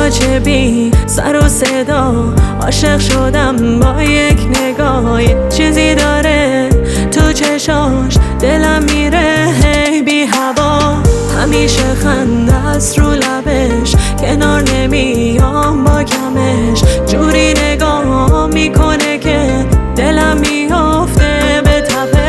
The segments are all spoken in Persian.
چه بی سر و صدا عاشق شدم با یک نگاه. چیزی داره تو چشاش دلم میره هی بی هوا. همیشه خنده است رو لبش کنار نمیام با کمش. جوری نگاه میکنه که دلم میافته به تپش.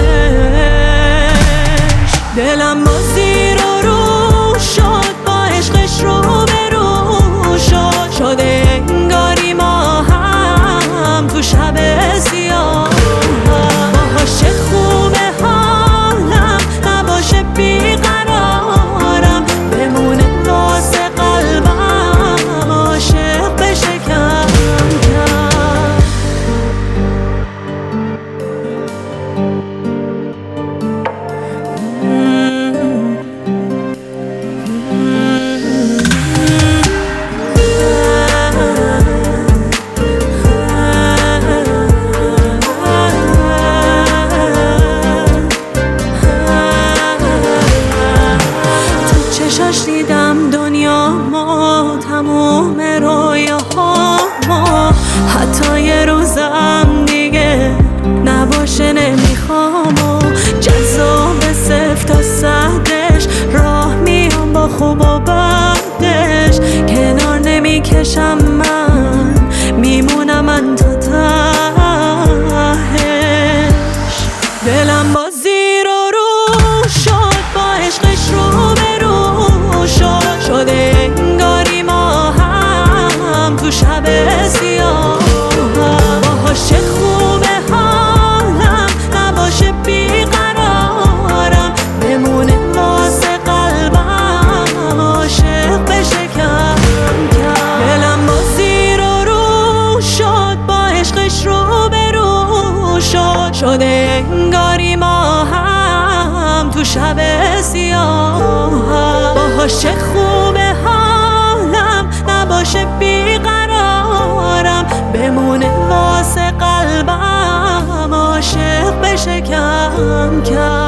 دلم با زیر و رو شد با عشقش رو به رو شد. شده انگاری ما هم تو شب سیاه. باهاش چه خوبه حالم نباشه بیقرارم. بمونه واسه قلبم عاشق بشه کم کم. دیدم دنیا ما تموم رویاها ما. حتی یه روزم دیگه نباشه نمیخوام. و جذاب صفر تا صدش راه میام با خوب و بدش. کنار نمیکشم من میمونم من تا تهش. دلم با زیر و رو شد با عشقش رو به رو شد. شده انگاری ما هم تو شب سیاه. باهاش چه خوبه حالم نباشه بیقرارم. بمونه واسه قلبم عاشق بشه کم کم. دلم با زیر و رو شد با عشقش رو به رو شد. شده انگاری ما هم تو شب سیاه. باهاش چه خوبه حالم نباشه بیقرارم. بمونه واسه قلبم عاشق بشه کم کم.